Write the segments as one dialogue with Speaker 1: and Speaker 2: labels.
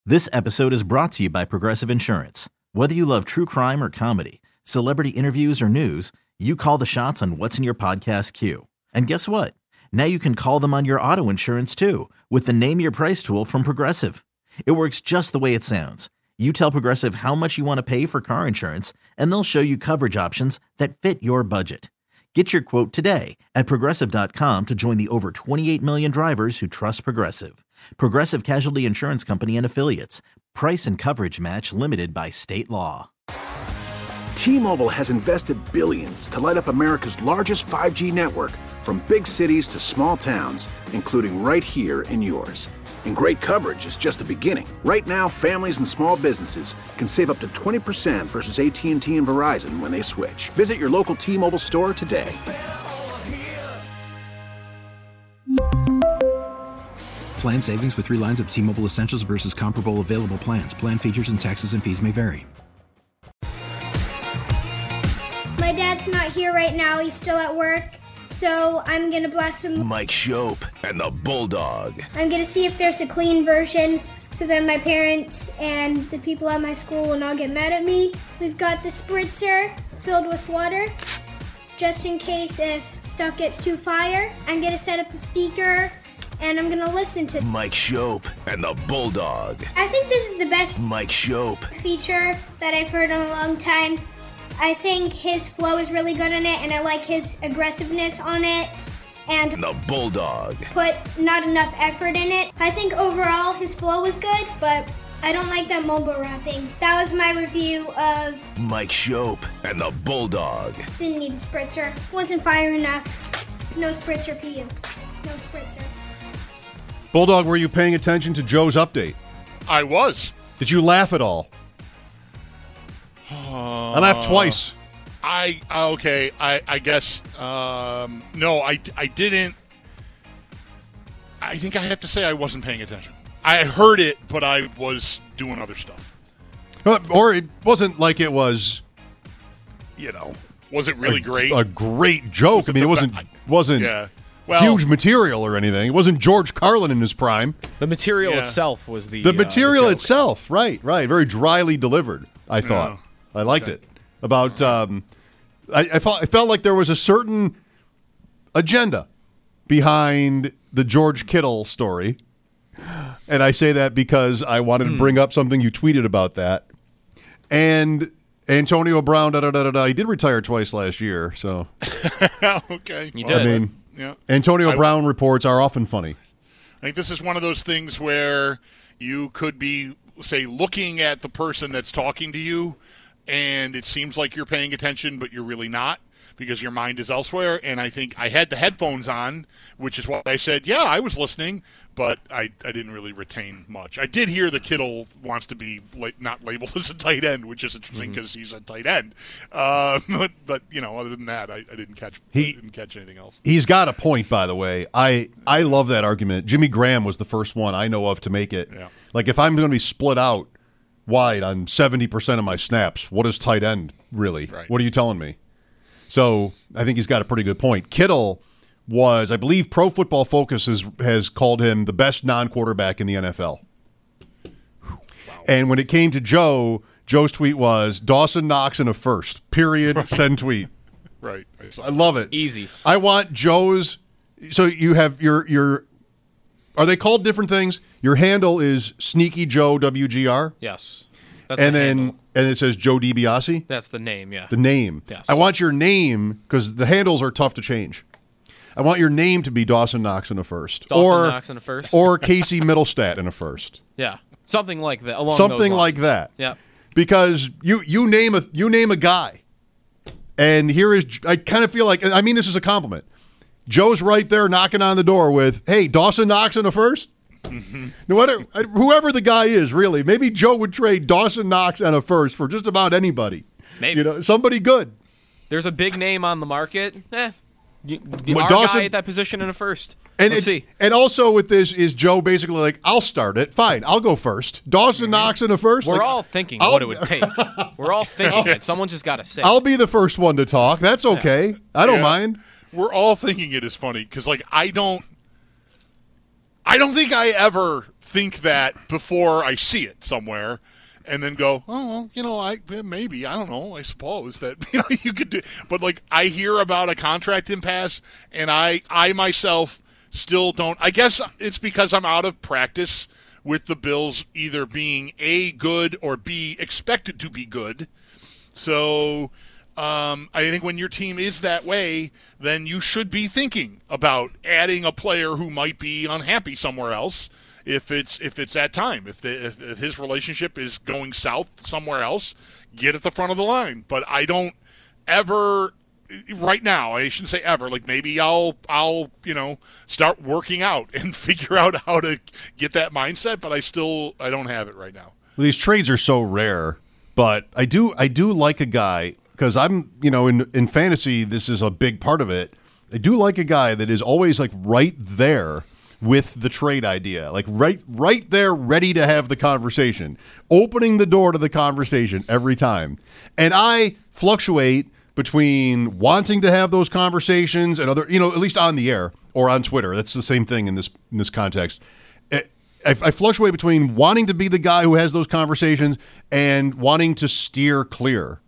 Speaker 1: This episode is brought to you by Progressive Insurance. Whether you love true crime or comedy, celebrity interviews or news, you call the shots on what's in your podcast queue. And guess what? Now you can call them on your auto insurance too with the Name Your Price tool from Progressive. It works just the way it sounds. You tell Progressive how much you want to pay for car insurance, and they'll show you coverage options that fit your budget. Get your quote today at Progressive.com to join the over 28 million drivers who trust Progressive. Progressive Casualty Insurance Company and Affiliates. Price and coverage match limited by state law.
Speaker 2: T-Mobile has invested billions to light up America's largest 5G network, from big cities to small towns, including right here in yours. And great coverage is just the beginning. Right now, families and small businesses can save up to 20% versus AT&T and Verizon when they switch. Visit your local T-Mobile store today.
Speaker 3: Plan savings with 3 lines of T-Mobile Essentials versus comparable available plans. Plan features and taxes and fees may vary.
Speaker 4: My dad's not here right now. He's still at work. So I'm going to blast him.
Speaker 2: Mike Shope and the Bulldog.
Speaker 4: I'm going to see if there's a clean version so that my parents and the people at my school will not get mad at me. We've got the spritzer filled with water, just in case if stuff gets too fire. I'm going to set up the speaker, and I'm going to listen to
Speaker 2: Mike Shope and the Bulldog.
Speaker 4: I think this is the best
Speaker 2: Mike Shope
Speaker 4: feature that I've heard in a long time. I think his flow is really good in it, and I like his aggressiveness on it, and
Speaker 2: the Bulldog.
Speaker 4: Put not enough effort in it. I think overall his flow was good, but I don't like that mobile rapping. That was my review of
Speaker 2: Mike Shope and the Bulldog.
Speaker 4: Didn't need the spritzer. Wasn't fire enough. No spritzer for you. No spritzer.
Speaker 5: Bulldog, were you paying attention to Joe's update?
Speaker 6: I was.
Speaker 5: Did you laugh at all? I laughed twice.
Speaker 6: I guess no, I didn't. I think I have to say I wasn't paying attention. I heard it, but I was doing other stuff.
Speaker 5: Or it wasn't like it was,
Speaker 6: was it really great?
Speaker 5: A great joke. I mean, it wasn't huge material or anything. It wasn't George Carlin in his prime.
Speaker 7: The material itself was the
Speaker 5: material
Speaker 7: the
Speaker 5: itself. Right. Very dryly delivered, I thought. Yeah. I liked it. About, I felt like there was a certain agenda behind the George Kittle story. And I say that because I wanted to bring up something you tweeted about that. And Antonio Brown, he did retire twice last year, so.
Speaker 6: Okay.
Speaker 7: You did.
Speaker 5: I mean, Antonio Brown reports are often funny.
Speaker 6: I think this is one of those things where you could be, say, looking at the person that's talking to you, and it seems like you're paying attention, but you're really not because your mind is elsewhere. And I think I had the headphones on, which is why I said, yeah, I was listening, but I didn't really retain much. I did hear the Kittle wants to be not labeled as a tight end, which is interesting because he's a tight end. But other than that, I didn't catch anything else. He's
Speaker 5: got a point, by the way. I love that argument. Jimmy Graham was the first one I know of to make it. Yeah. Like, if I'm going to be split out wide on 70% of my snaps, what is tight end really? Right. What are you telling me? So I think he's got a pretty good point. Kittle was, I believe, Pro Football Focus has called him the best non-quarterback in the NFL. Wow. And when it came to Joe's tweet was Dawson Knox in a first. Period. Send tweet.
Speaker 6: Right.
Speaker 5: I love it.
Speaker 7: Easy.
Speaker 5: I want Joe's. So you have your. Are they called different things? Your handle is Sneaky Joe WGR?
Speaker 7: Yes.
Speaker 5: That's and it says Joe DiBiase?
Speaker 7: That's the name, yeah.
Speaker 5: The name.
Speaker 7: Yes.
Speaker 5: I want your name, because the handles are tough to change. I want your name to be Dawson Knox in a first.
Speaker 7: Knox in a first?
Speaker 5: Or Casey Middlestat in a first.
Speaker 7: Yeah. Something like that.
Speaker 5: Something like that.
Speaker 7: Yeah.
Speaker 5: Because you name a guy. And here is, I kind of feel like, I mean this is a compliment. Joe's right there knocking on the door with, hey, Dawson Knox in a first? Mm-hmm. No matter whoever the guy is, really, maybe Joe would trade Dawson Knox and a first for just about anybody.
Speaker 7: Maybe
Speaker 5: somebody good.
Speaker 7: There's a big name on the market. Our guy at that position in a first.
Speaker 5: And
Speaker 7: Let's see.
Speaker 5: And also with this is Joe basically like, I'll start it. Fine, I'll go first. Dawson Knox in a first.
Speaker 7: We're all thinking what it would take. We're all thinking it. Someone's just got to say.
Speaker 5: I'll be the first one to talk. That's okay. Yeah. I don't mind.
Speaker 6: We're all thinking it is funny because, like, I don't think I ever think that before I see it somewhere, and then go, oh, well, maybe, I don't know, I suppose that you could do. But like, I hear about a contract impasse, and I myself still don't. I guess it's because I'm out of practice with the Bills either being A, good, or B, expected to be good. So I think when your team is that way, then you should be thinking about adding a player who might be unhappy somewhere else. If it's that time, if his relationship is going south somewhere else, get at the front of the line. But I don't ever, right now, I shouldn't say ever. Like maybe I'll start working out and figure out how to get that mindset. But I don't have it right now.
Speaker 5: Well, these trades are so rare, but I do like a guy because I'm in fantasy. This is a big part of it. I do like a guy that is always like right there with the trade idea, like right there, ready to have the conversation, opening the door to the conversation every time. And I fluctuate between wanting to have those conversations and other, at least on the air or on Twitter. That's the same thing in this context. I fluctuate between wanting to be the guy who has those conversations and wanting to steer clear.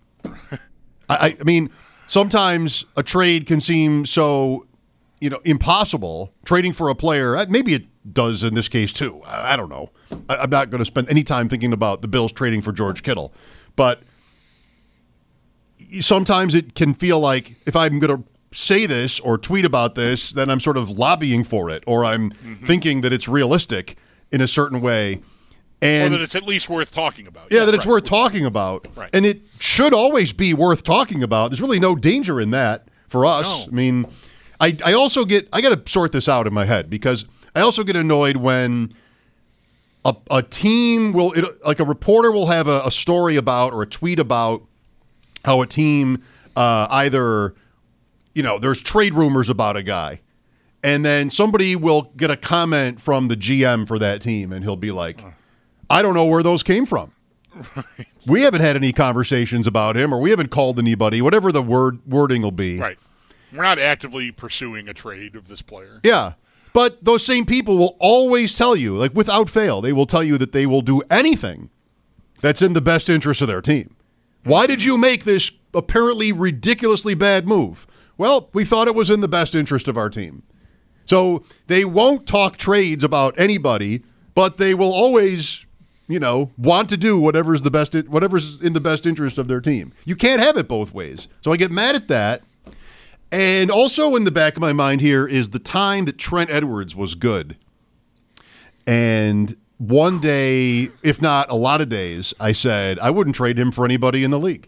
Speaker 5: I mean, sometimes a trade can seem so impossible, trading for a player. Maybe it does in this case too. I don't know. I'm not going to spend any time thinking about the Bills trading for George Kittle. But sometimes it can feel like if I'm going to say this or tweet about this, then I'm sort of lobbying for it, or I'm thinking that it's realistic in a certain way. And
Speaker 6: or that it's at least worth talking about.
Speaker 5: Yeah, that it's worth talking about.
Speaker 6: Right.
Speaker 5: And it should always be worth talking about. There's really no danger in that for us. No. I mean, I also I got to sort this out in my head because I also get annoyed when a team like a reporter will have a story about or a tweet about how a team either, there's trade rumors about a guy, and then somebody will get a comment from the GM for that team, and he'll be like, I don't know where those came from. Right. We haven't had any conversations about him, or we haven't called anybody, whatever the wording will be.
Speaker 6: Right. We're not actively pursuing a trade of this player.
Speaker 5: Yeah. But those same people will always tell you, like without fail, they will tell you that they will do anything that's in the best interest of their team. Why did you make this apparently ridiculously bad move? Well, we thought it was in the best interest of our team. So they won't talk trades about anybody, but they will always, want to do whatever's in the best interest of their team. You can't have it both ways. So I get mad at that. And also in the back of my mind here is the time that Trent Edwards was good. And one day, if not a lot of days, I said I wouldn't trade him for anybody in the league.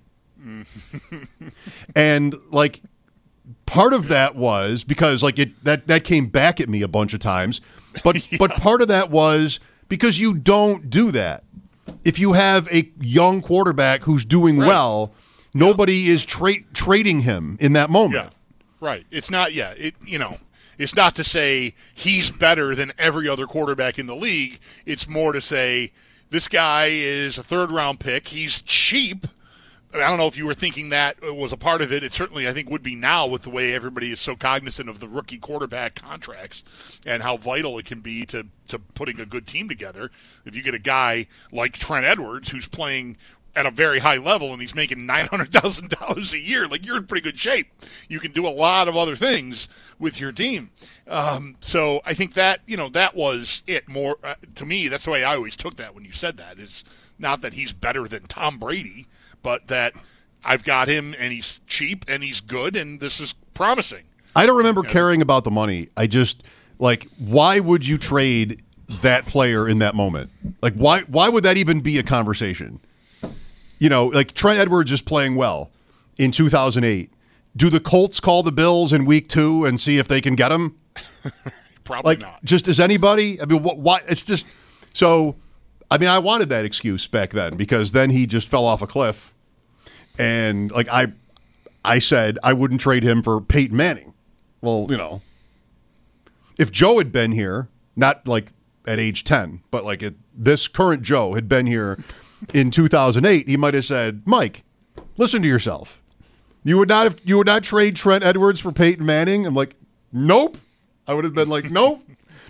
Speaker 5: And like part of that was because like that came back at me a bunch of times. But yeah. But part of that was because you don't do that. If you have a young quarterback who's doing well, nobody is trading him in that moment.
Speaker 6: Yeah. Right. It's not, it's not to say he's better than every other quarterback in the league. It's more to say this guy is a third-round pick. He's cheap. I don't know if you were thinking that was a part of it. It certainly, I think, would be now with the way everybody is so cognizant of the rookie quarterback contracts and how vital it can be to putting a good team together. If you get a guy like Trent Edwards who's playing at a very high level and he's making $900,000 a year, like you're in pretty good shape. You can do a lot of other things with your team. So I think that, that was it more to me. That's the way I always took that when you said that, is not that he's better than Tom Brady, but that I've got him and he's cheap and he's good and this is promising.
Speaker 5: I don't remember caring about the money. I just why would you trade that player in that moment? Like why would that even be a conversation? Like Trent Edwards is playing well in 2008. Do the Colts call the Bills in week 2 and see if they can get him?
Speaker 6: Probably not.
Speaker 5: Just as anybody? I mean, why? It's just so. I mean, I wanted that excuse back then because then he just fell off a cliff, and I said I wouldn't trade him for Peyton Manning. Well, if Joe had been here, not like at age 10, but like this current Joe had been here in 2008, he might have said, Mike, listen to yourself. You would not trade Trent Edwards for Peyton Manning? I'm like, nope. I would have been like, nope.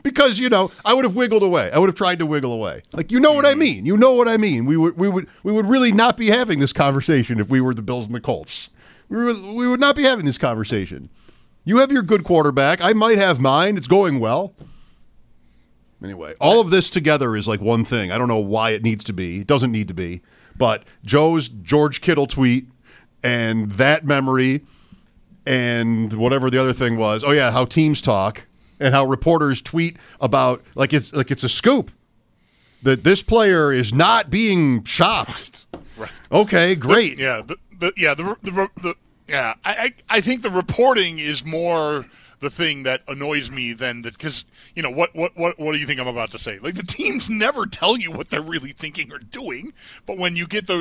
Speaker 5: Because, I would have wiggled away. I would have tried to wiggle away. Like, what I mean. You know what I mean. We would really not be having this conversation if we were the Bills and the Colts. We would not be having this conversation. You have your good quarterback. I might have mine. It's going well. Anyway, all of this together is like one thing. I don't know why it needs to be. It doesn't need to be. But Joe's George Kittle tweet and that memory and whatever the other thing was. Oh, yeah, how teams talk. And how reporters tweet about like it's a scoop that this player is not being shopped.
Speaker 6: Right.
Speaker 5: Okay, great.
Speaker 6: I think the reporting is more the thing that annoys me than that, because what do you think I'm about to say? Like, the teams never tell you what they're really thinking or doing, but when you get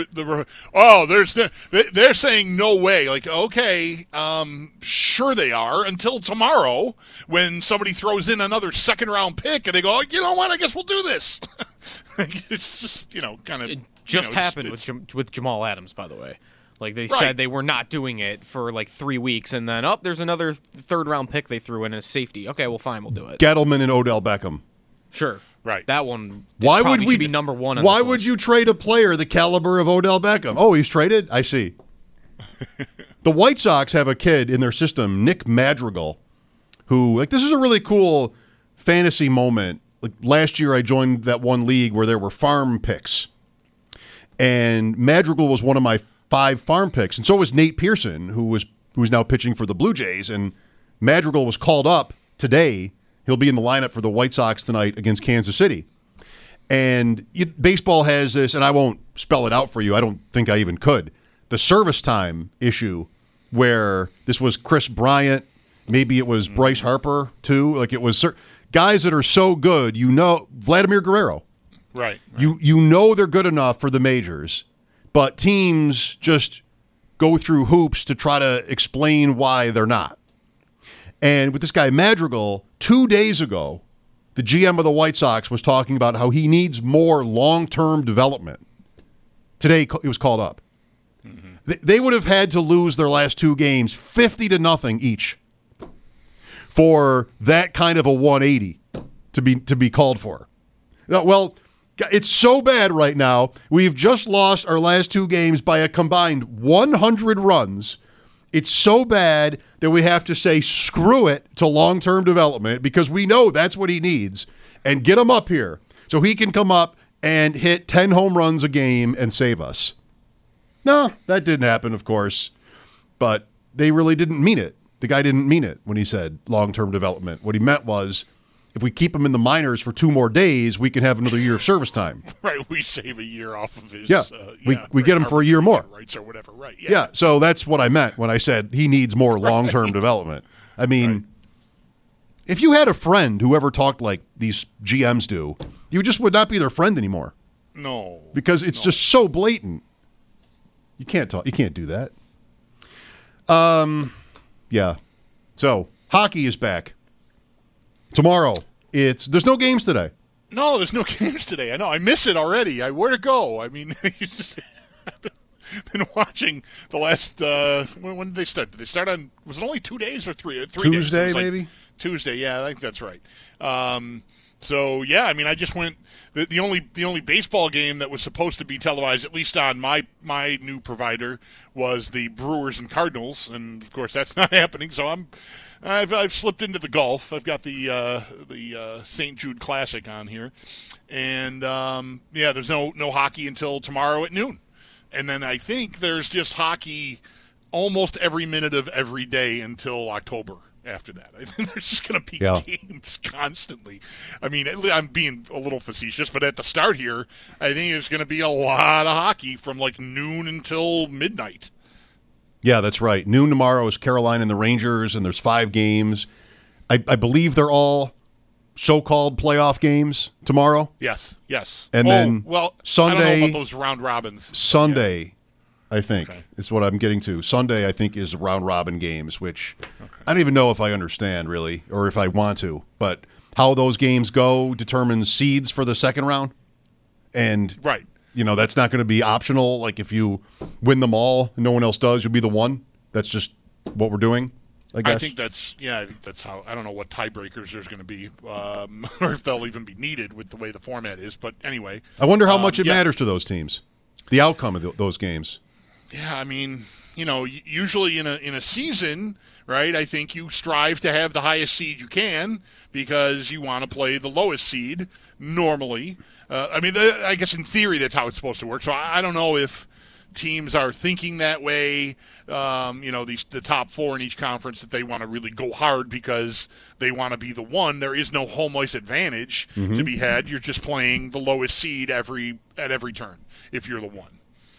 Speaker 6: they're saying no way. Like, okay, sure they are until tomorrow when somebody throws in another second round pick and they go, you know what? I guess we'll do this. It's just kind of.
Speaker 7: It just happened with Jamal Adams, by the way. Like, they said they were not doing it for, 3 weeks, and then, there's another third-round pick they threw in as safety. Okay, well, fine, we'll do it.
Speaker 5: Gettleman and Odell Beckham.
Speaker 7: Sure.
Speaker 6: Right.
Speaker 7: That one
Speaker 5: should
Speaker 7: be number one on
Speaker 5: Why
Speaker 7: this
Speaker 5: would
Speaker 7: list.
Speaker 5: you trade a player the caliber of Odell Beckham? Oh, he's traded? I see. The White Sox have a kid in their system, Nick Madrigal, who, this is a really cool fantasy moment. Like, last year I joined that one league where there were farm picks, and Madrigal was one of my 5 farm picks, and so was Nate Pearson, who's now pitching for the Blue Jays, and Madrigal was called up today. He'll be in the lineup for the White Sox tonight against Kansas City. And baseball has this, and I won't spell it out for you. I don't think I even could. The service time issue, where this was Chris Bryant, maybe it was Bryce Harper too. Like, it was guys that are so good, Vladimir Guerrero.
Speaker 6: Right.
Speaker 5: You know they're good enough for the majors. But teams just go through hoops to try to explain why they're not. And with this guy Madrigal, 2 days ago, the GM of the White Sox was talking about how he needs more long-term development. Today, he was called up. Mm-hmm. They would have had to lose their last 2 games 50-0 each for that kind of a 180 to be called for. Well, it's so bad right now. We've just lost our last 2 games by a combined 100 runs. It's so bad that we have to say screw it to long-term development because we know that's what he needs, and get him up here so he can come up and hit 10 home runs a game and save us. No, that didn't happen, of course, but they really didn't mean it. The guy didn't mean it when he said long-term development. What he meant was, if we keep him in the minors for 2 more days, we can have another year of service time.
Speaker 6: Right, we save a year off of his.
Speaker 5: We get him for a year more.
Speaker 6: Rights or whatever. Right.
Speaker 5: Yeah. So that's what I meant when I said he needs more long-term development. I mean, if you had a friend who ever talked like these GMs do, you just would not be their friend anymore.
Speaker 6: No.
Speaker 5: Because it's just so blatant. You can't talk. You can't do that. Yeah. So hockey is back. Tomorrow, there's no games today.
Speaker 6: No, there's no games today. I know. I miss it already. Where to go? I mean, I've been watching the last, when did they start? Did they start on, was it only 2 days or 3
Speaker 5: Tuesday,
Speaker 6: days?
Speaker 5: maybe?
Speaker 6: Tuesday, yeah, I think that's right. So, yeah, I mean, I just went, the only baseball game that was supposed to be televised, at least on my new provider, was the Brewers and Cardinals, and, of course, that's not happening, so I've slipped into the golf. I've got the St. Jude Classic on here, and there's no hockey until tomorrow at noon, and then I think there's just hockey almost every minute of every day until October. After that, I think there's just going to be games constantly. I mean, I'm being a little facetious, but at the start here, I think there's going to be a lot of hockey from like noon until midnight.
Speaker 5: Yeah, that's right. Noon tomorrow is Carolina and the Rangers, and there's 5 games. I believe they're all so-called playoff games tomorrow.
Speaker 6: Yes.
Speaker 5: And then Sunday,
Speaker 6: I don't know about those round robins.
Speaker 5: Sunday, I think, is what I'm getting to. Sunday, I think, is round-robin games, which I don't even know if I understand, really, or if I want to. But how those games go determines seeds for the second round. And, that's not going to be optional. Like, if you win them all and no one else does, you'll be the one. That's just what we're doing. I guess.
Speaker 6: I think that's how. I don't know what tiebreakers there's going to be, or if they'll even be needed with the way the format is. But anyway,
Speaker 5: I wonder how much it matters to those teams, the outcome of those games.
Speaker 6: Yeah, I mean, usually in a season, right? I think you strive to have the highest seed you can because you want to play the lowest seed normally. I guess in theory that's how it's supposed to work. So I don't know if teams are thinking that way. The top four in each conference, that they want to really go hard because they want to be the one. There is no home ice advantage to be had. You're just playing the lowest seed at every turn if you're the one.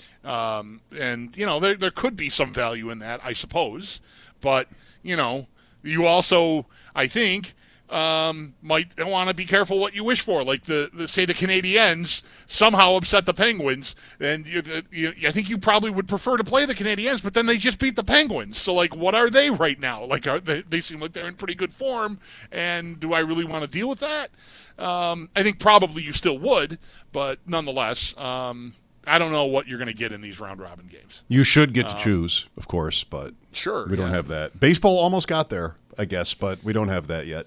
Speaker 6: There could be some value in that, I suppose. But, you also, I think, might want to be careful what you wish for. Like say the Canadiens somehow upset the Penguins, and I think you probably would prefer to play the Canadiens, but then they just beat the Penguins. So what are they right now? They seem like they're in pretty good form, and do I really want to deal with that? I think probably you still would, but nonetheless, I don't know what you're going to get in these round-robin games.
Speaker 5: You should get to choose, of course, but
Speaker 6: sure,
Speaker 5: we don't have that. Baseball almost got there, I guess, but we don't have that yet.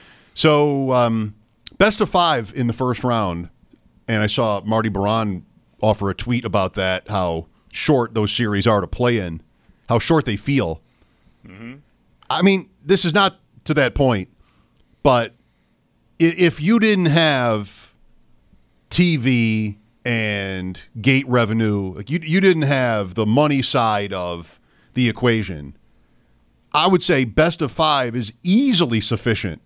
Speaker 5: So, best of 5 in the first round, and I saw Marty Baron offer a tweet about that, how short those series are to play in, how short they feel. Mm-hmm. I mean, this is not to that point, but if you didn't have TV and gate revenue, like you didn't have the money side of the equation, I would say best of 5 is easily sufficient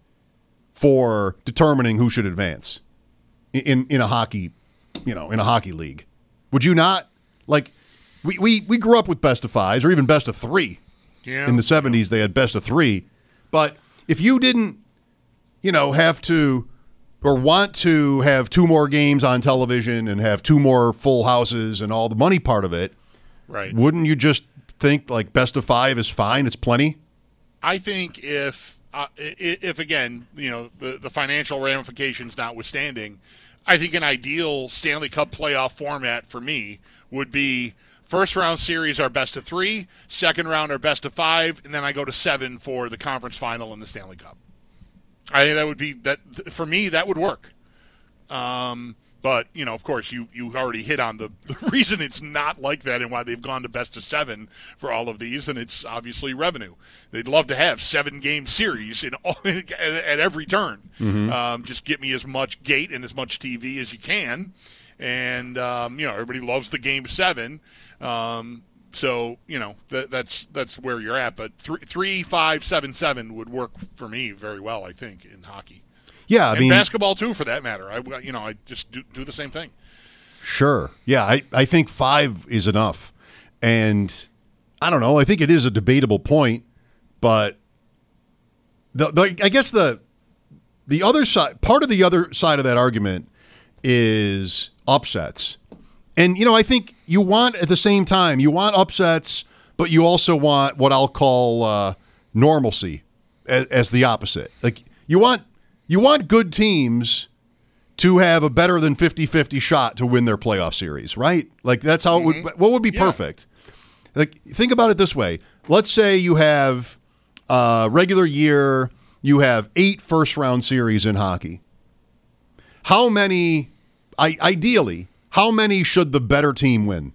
Speaker 5: for determining who should advance in a hockey, in a hockey league. Would you not? Like, we grew up with best of 5s or even best of 3.
Speaker 6: Yeah.
Speaker 5: In the 70s, they had best of 3. But if you didn't, have to or want to have 2 more games on television and have 2 more full houses and all the money part of it,
Speaker 6: right?
Speaker 5: Wouldn't you just think like best of 5 is fine? It's plenty.
Speaker 6: I think if again, the financial ramifications notwithstanding, I think an ideal Stanley Cup playoff format for me would be first round series are best of 3, second round are best of 5, and then I go to 7 for the conference final in the Stanley Cup. I think that would be that for me. That would work. But of course, you already hit on the reason it's not like that and why they've gone to best of 7 for all of these, and it's obviously revenue. They'd love to have 7-game series at every turn. Mm-hmm. Just get me as much gate and as much TV as you can, and everybody loves the game 7. So that's where you're at. But 3, 5, 7, 7 would work for me very well, I think, in hockey.
Speaker 5: Yeah, I mean
Speaker 6: basketball too, for that matter. I just do the same thing.
Speaker 5: Sure. Yeah, I think 5 is enough, and I don't know. I think it is a debatable point, but I guess the other side, part of the other side of that argument is upsets. And, I think you want, at the same time, you want upsets, but you also want what I'll call normalcy as the opposite. Like, you want good teams to have a better than 50-50 shot to win their playoff series, right? Like, that's how it would, what would be perfect? Like, think about it this way. Let's say you have regular year, you have 8 first-round series in hockey. How many, ideally, how many should the better team win?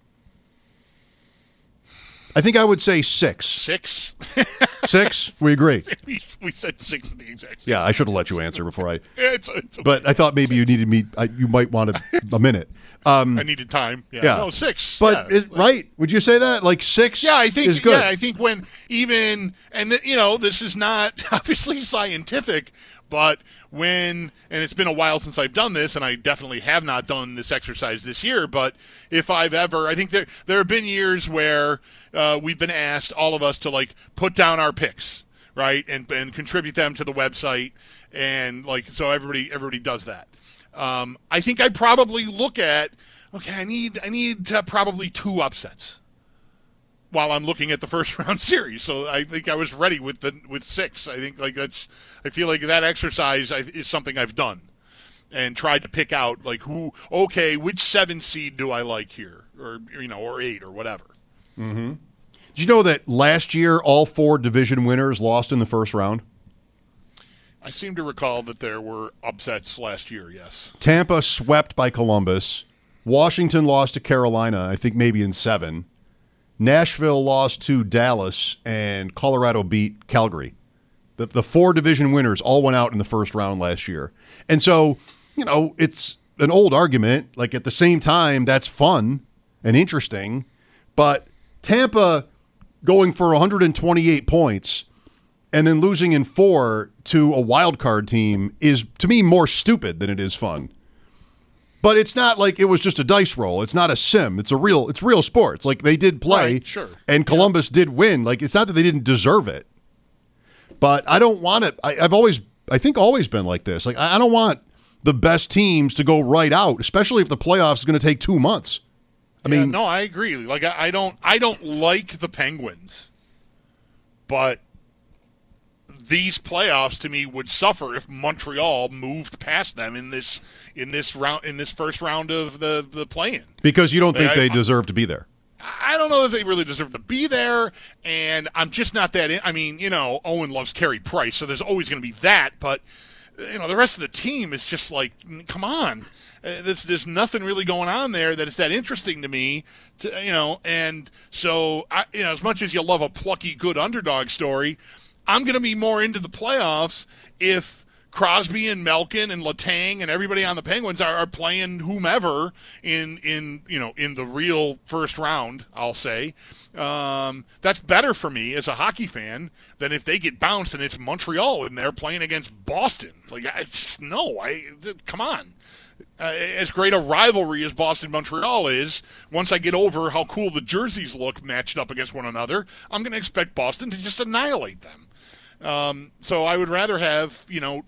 Speaker 5: I think I would say 6.
Speaker 6: 6?
Speaker 5: 6? We agree.
Speaker 6: We said 6 in the exact same.
Speaker 5: Yeah, I should have let you answer before I.
Speaker 6: It's okay.
Speaker 5: But I thought maybe you needed me. You might want a minute.
Speaker 6: I needed time. Yeah. No, 6.
Speaker 5: But
Speaker 6: yeah.
Speaker 5: Right? Would you say that? Like 6?
Speaker 6: Yeah, I think
Speaker 5: is good.
Speaker 6: Yeah, I think when even this is not obviously scientific, but and it's been a while since I've done this, and I definitely have not done this exercise this year, but if I've ever, I think there have been years where we've been asked, all of us, to put down our picks, right, and contribute them to the website, and so everybody does that. I think I'd probably look at, okay, I need probably 2 upsets while I'm looking at the first round series. So I think I was ready with 6. I think I feel like that exercise is something I've done and tried to pick out which 7 seed do I like here, or 8 or whatever.
Speaker 5: Mm-hmm. Did you know that last year all 4 division winners lost in the first round?
Speaker 6: I seem to recall that there were upsets last year, yes.
Speaker 5: Tampa swept by Columbus. Washington lost to Carolina, I think maybe in 7. Nashville lost to Dallas, and Colorado beat Calgary. The 4 division winners all went out in the first round last year. And so, it's an old argument. Like, at the same time, that's fun and interesting. But Tampa going for 128 points and then losing in 4 to a wild card team is, to me, more stupid than it is fun. But it's not like it was just a dice roll. It's not a sim. It's real sports. Like, they did play,
Speaker 6: right, sure.
Speaker 5: And Columbus did win. Like, it's not that they didn't deserve it. But I don't want it. I've always been like this. Like, I don't want the best teams to go right out, especially if the playoffs is going to take 2 months. I mean,
Speaker 6: no, I agree. Like, I don't like the Penguins, but these playoffs to me would suffer if Montreal moved past them in this first round of the play-in.
Speaker 5: Because you don't think they deserve to be there.
Speaker 6: I don't know if they really deserve to be there, and I'm just not that I mean, Owen loves Carey Price, so there's always going to be that, but the rest of the team is just like, come on. There's nothing really going on there that is that interesting to me, and so as much as you love a plucky, good underdog story, I'm going to be more into the playoffs if Crosby and Malkin and Letang and everybody on the Penguins are playing whomever in the real first round, I'll say. That's better for me as a hockey fan than if they get bounced and it's Montreal and they're playing against Boston. Like, come on. As great a rivalry as Boston-Montreal is, once I get over how cool the jerseys look matched up against one another, I'm going to expect Boston to just annihilate them. So I would rather have,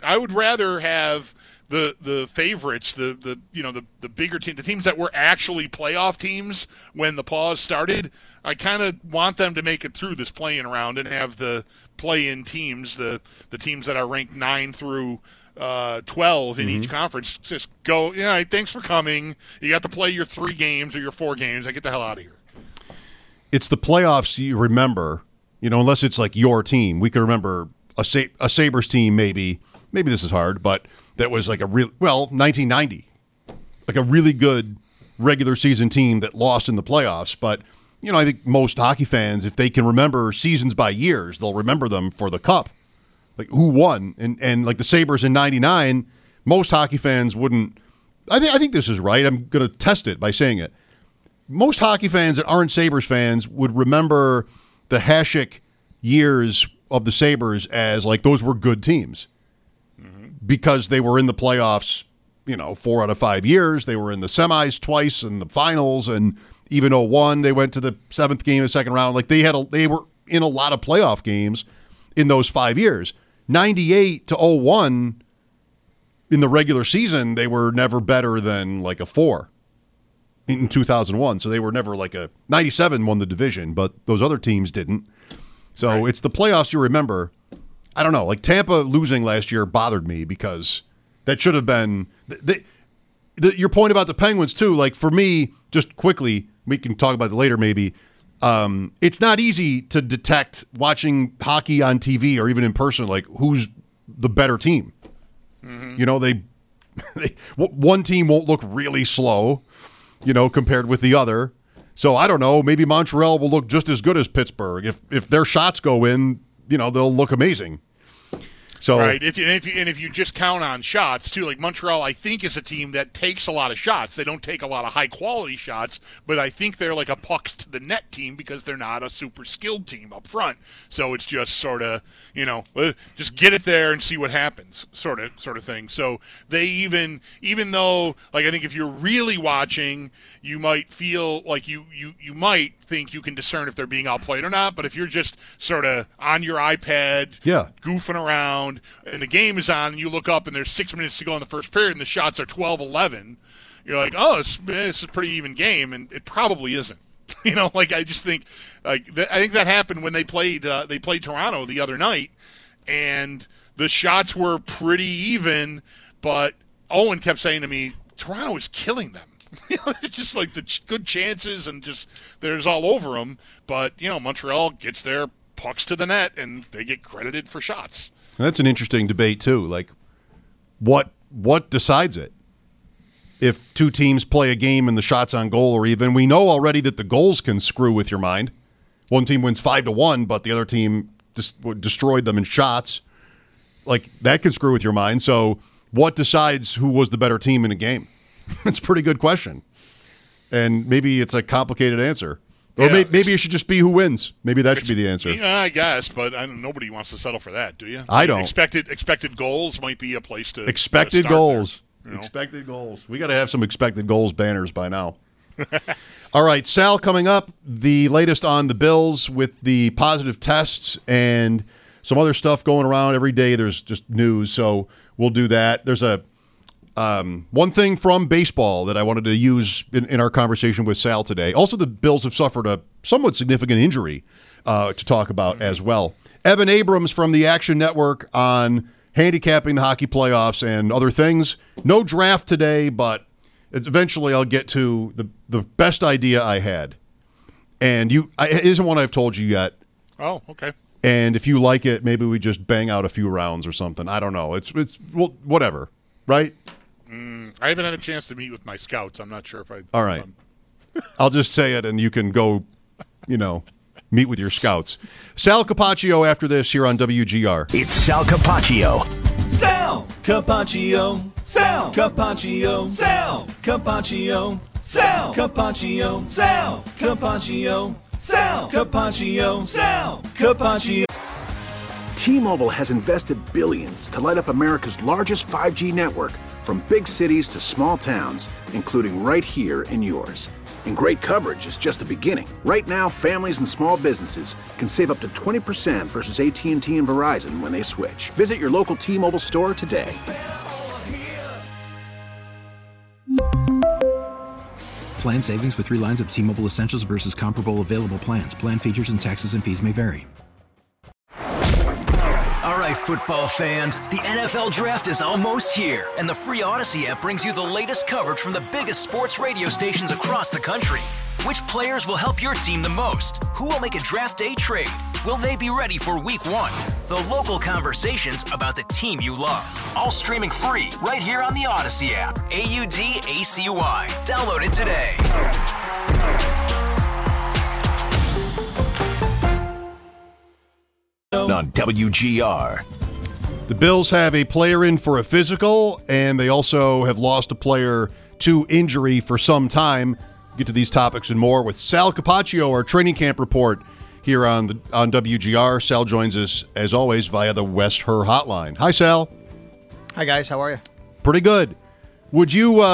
Speaker 6: the favorites, the bigger team, the teams that were actually playoff teams when the pause started. I kind of want them to make it through this play-in round and have the play-in teams, the teams that are ranked 9 through 12 in each conference, just go, thanks for coming. You got to play your 3 games or your 4 games. Get the hell out of here. It's the playoffs you remember.
Speaker 5: Unless it's like your team. We could remember a Sabres team maybe this is hard, but that was like 1990. Like a really good regular season team that lost in the playoffs. But, I think most hockey fans, if they can remember seasons by years, they'll remember them for the cup. Like, who won? And like the Sabres in 99, most hockey fans wouldn't. I think this is right. I'm going to test it by saying it. Most hockey fans that aren't Sabres fans would remember the Hasek years of the Sabres as like those were good teams because they were in the playoffs, 4 out of 5 years. They were in the semis twice and the finals, and even 2001 they went to the 7th game of the second round. Like they were in a lot of playoff games in those 5 years. 98 to 2001 in the regular season, they were never better than like a 4. In 2001, so they were never like a 97 won the division, but those other teams didn't. So right. It's the playoffs you remember. I don't know, like Tampa losing last year bothered me because that should have been your point about the Penguins too. Like for me, just quickly, we can talk about it later maybe. It's not easy to detect watching hockey on TV or even in person, like who's the better team. One team won't look really slow, compared with the other. So I don't know, maybe Montreal will look just as good as Pittsburgh. If their shots go in, they'll look amazing. So
Speaker 6: right, if you just count on shots too, like Montreal, I think is a team that takes a lot of shots. They don't take a lot of high quality shots, but I think they're like a pucks to the net team because they're not a super skilled team up front. So it's just sort of just get it there and see what happens, sort of thing. So they even though like I think if you're really watching, you might feel like you might think you can discern if they're being outplayed or not, but if you're just sort of on your iPad, goofing around, and the game is on, and you look up and there's 6 minutes to go in the first period, and the shots are 12-11, you're like, oh, this is a pretty even game, and it probably isn't. I just think, I think that happened when they played Toronto the other night, and the shots were pretty even, but Owen kept saying to me, Toronto is killing them. It's just like the good chances and just there's all over them. But, Montreal gets their pucks to the net and they get credited for shots.
Speaker 5: And that's an interesting debate, too. Like, what decides it? If two teams play a game and the shots on goal are even, we know already that the goals can screw with your mind. One team wins 5-1, but the other team destroyed them in shots. Like, that could screw with your mind. So what decides who was the better team in a game? It's a pretty good question. And maybe it's a complicated answer. Or maybe it should just be who wins. Maybe that should be the answer.
Speaker 6: Yeah, I guess, but nobody wants to settle for that, do you?
Speaker 5: I don't.
Speaker 6: Expected goals might be a place to
Speaker 5: Expected goals.
Speaker 6: There,
Speaker 5: Expected goals. We got to have some expected goals banners by now. All right, Sal, coming up, the latest on the Bills with the positive tests and some other stuff going around every day. There's just news, so we'll do that. There's a one thing from baseball that I wanted to use in our conversation with Sal today. Also, the Bills have suffered a somewhat significant injury to talk about as well. Evan Abrams from the Action Network on handicapping the hockey playoffs and other things. No draft today, but eventually I'll get to the best idea I had. And it isn't one I've told you yet.
Speaker 6: Oh, okay.
Speaker 5: And if you like it, maybe we just bang out a few rounds or something. I don't know. It's whatever, right?
Speaker 6: I haven't had a chance to meet with my scouts. I'm not sure if I...
Speaker 5: All right. I'll just say it and you can go, meet with your scouts. Sal Capaccio after this here on WGR.
Speaker 8: It's Sal Capaccio.
Speaker 9: Sal Capaccio. Sal Capaccio. Sal Capaccio. Sal Capaccio. Sal Capaccio. Sal Capaccio. Sal Capaccio.
Speaker 2: T-Mobile has invested billions to light up America's largest 5G network, from big cities to small towns, including right here in yours. And great coverage is just the beginning. Right now, families and small businesses can save up to 20% versus AT&T and Verizon when they switch. Visit your local T-Mobile store today.
Speaker 3: Plan savings with 3 lines of T-Mobile Essentials versus comparable available plans. Plan features and taxes and fees may vary.
Speaker 8: All right, football fans, the NFL Draft is almost here, and the free Odyssey app brings you the latest coverage from the biggest sports radio stations across the country. Which players will help your team the most? Who will make a draft day trade? Will they be ready for Week 1? The local conversations about the team you love. All streaming free right here on the Odyssey app. AUDACY. Download it today. On WGR.
Speaker 5: The Bills have a player in for a physical, and they also have lost a player to injury for some time. Get to these topics and more with Sal Capaccio, our training camp report here on WGR. Sal joins us, as always, via the West Her hotline. Hi, Sal.
Speaker 10: Hi, guys. How are you?
Speaker 5: Pretty good. Would you,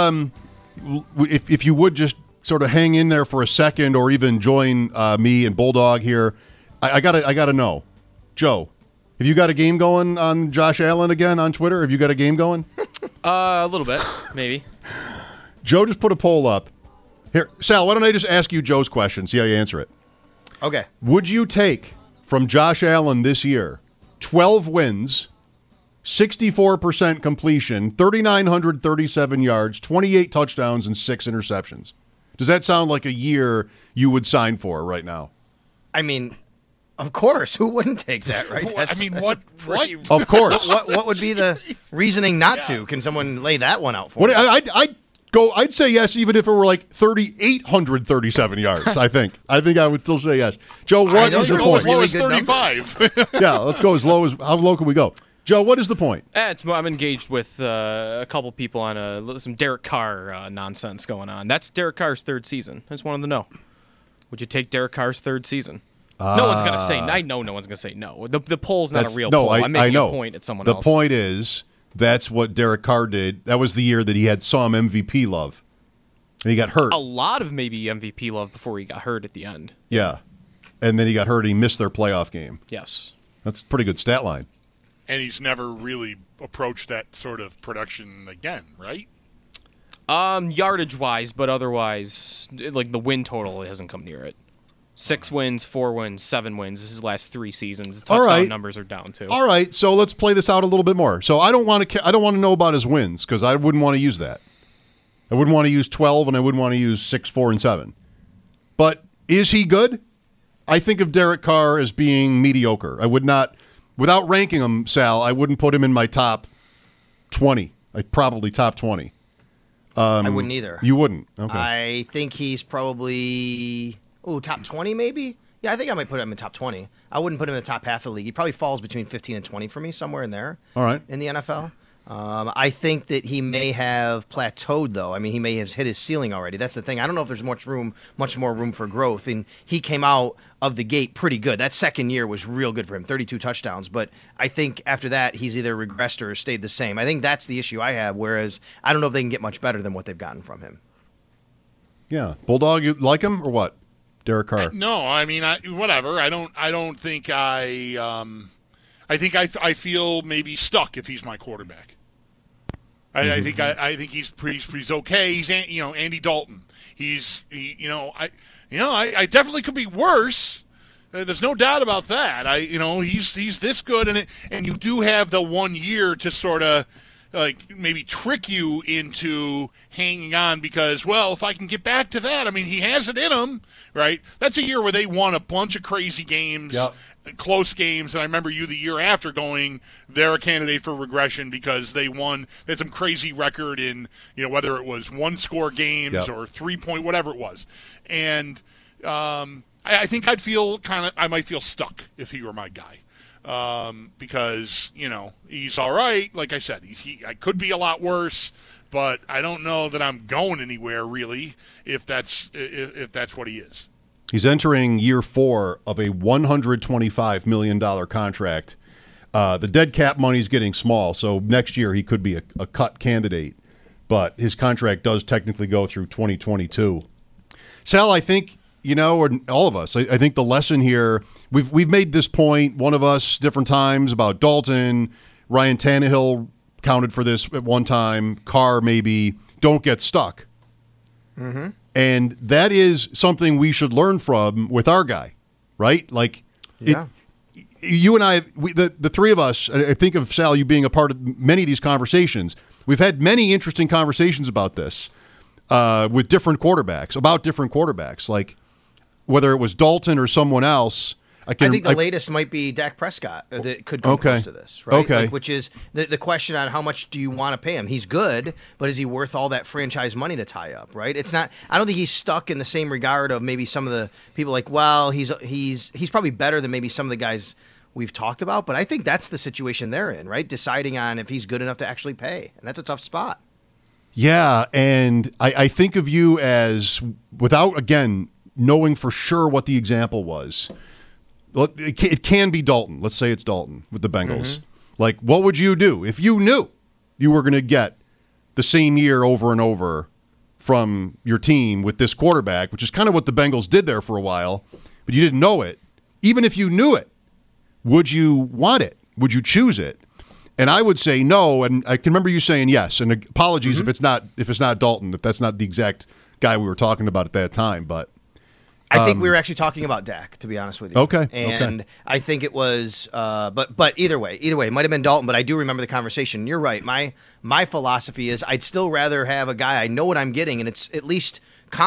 Speaker 5: if you would just sort of hang in there for a second or even join me and Bulldog here, I gotta know. Joe, have you got a game going on Josh Allen again on Twitter? Have you got a game going?
Speaker 7: A little bit, maybe.
Speaker 5: Joe just put a poll up. Here, Sal, why don't I just ask you Joe's question, see how you answer it.
Speaker 10: Okay.
Speaker 5: Would you take from Josh Allen this year 12 wins, 64% completion, 3,937 yards, 28 touchdowns, and 6 interceptions? Does that sound like a year you would sign for right now?
Speaker 10: I mean... Of course, who wouldn't take that, right?
Speaker 6: What?
Speaker 5: Of course.
Speaker 10: What would be the reasoning not to? Can someone lay that one out for me?
Speaker 5: I'd say yes, even if it were like 3,837 yards. I think I would still say yes. Joe, what is the point?
Speaker 6: As low as 35.
Speaker 5: Yeah, let's go as low as how low can we go? Joe, what is the point?
Speaker 7: I'm engaged with a couple people on some Derek Carr nonsense going on. That's Derek Carr's 3rd season. I just wanted to know. Would you take Derek Carr's 3rd season? No one's going to say no. I know no one's going to say no. The poll's not a real poll. I'm making a point at someone else.
Speaker 5: The point is, that's what Derek Carr did. That was the year that he had some MVP love. And he got hurt.
Speaker 7: A lot of maybe MVP love before he got hurt at the end.
Speaker 5: Yeah. And then he got hurt and he missed their playoff game.
Speaker 7: Yes.
Speaker 5: That's a pretty good stat line.
Speaker 6: And he's never really approached that sort of production again, right?
Speaker 7: Yardage-wise, but otherwise, like the win total hasn't come near it. 6 wins, 4 wins, 7 wins. This is the last 3 seasons. The touchdown numbers are down too.
Speaker 5: All right, so let's play this out a little bit more. So I don't want to know about his wins because I wouldn't want to use that. I wouldn't want to use 12, and I wouldn't want to use 6, 4, and 7. But is he good? I think of Derek Carr as being mediocre. I would not, without ranking him, Sal, I wouldn't put him in my top 20. Probably top 20.
Speaker 10: I wouldn't either.
Speaker 5: You wouldn't? Okay.
Speaker 10: I think he's probably, top 20 maybe? Yeah, I think I might put him in top 20. I wouldn't put him in the top half of the league. He probably falls between 15 and 20 for me, somewhere in there.
Speaker 5: All right.
Speaker 10: In the NFL. I think that he may have plateaued, though. I mean, he may have hit his ceiling already. That's the thing. I don't know if there's much more room for growth. And he came out of the gate pretty good. That second year was real good for him, 32 touchdowns. But I think after that, he's either regressed or stayed the same. I think that's the issue I have, whereas I don't know if they can get much better than what they've gotten from him.
Speaker 5: Yeah. Bulldog, you like him or what? Derek Carr?
Speaker 6: No, I mean, whatever. I don't think I feel maybe stuck if he's my quarterback. I think he's okay. He's Andy Dalton. I definitely could be worse. There's no doubt about that. He's this good, and you do have the 1 year to sort of like maybe trick you into hanging on because, well, if I can get back to that, I mean, he has it in him, right? That's a year where they won a bunch of crazy games, close games, and I remember you the year after going, they're a candidate for regression because they had some crazy record in, whether it was 1-score games or 3-point, whatever it was. And I think I might feel stuck if he were my guy. Because he's all right. Like I said, I could be a lot worse, but I don't know that I'm going anywhere really. If that's what he is.
Speaker 5: He's entering year 4 of a $125 million contract. The dead cap money's getting small, so next year he could be a cut candidate. But his contract does technically go through 2022. Sal, I think or all of us. I think the lesson here. We've made this point, one of us, different times, about Dalton. Ryan Tannehill counted for this at one time. Carr, maybe. Don't get stuck.
Speaker 10: Mm-hmm.
Speaker 5: And that is something we should learn from with our guy, right? Like, you and I, the three of us, I think of, Sal, you being a part of many of these conversations. We've had many interesting conversations about this with different quarterbacks, like whether it was Dalton or someone else.
Speaker 10: I think the latest might be Dak Prescott that could come close to this, right?
Speaker 5: Okay.
Speaker 10: Which is the question on how much do you want to pay him? He's good, but is he worth all that franchise money to tie up, right? It's not. I don't think he's stuck in the same regard of maybe some of the people like, well, he's probably better than maybe some of the guys we've talked about, but I think that's the situation they're in, right? Deciding on if he's good enough to actually pay, and that's a tough spot.
Speaker 5: Yeah, and I think of you as, without, again, knowing for sure what the example was, it can be Dalton. Let's say it's Dalton with the Bengals. Mm-hmm. Like, what would you do if you knew you were going to get the same year over and over from your team with this quarterback, which is kind of what the Bengals did there for a while, but you didn't know it. Even if you knew it, would you want it? Would you choose it? And I would say no, and I can remember you saying yes. And apologies if it's not Dalton, if that's not the exact guy we were talking about at that time, but
Speaker 10: I think we were actually talking about Dak, to be honest with you.
Speaker 5: Okay.
Speaker 10: And I think it was, but either way, it might have been Dalton, but I do remember the conversation. You're right. My philosophy is I'd still rather have a guy I know what I'm getting, and it's at least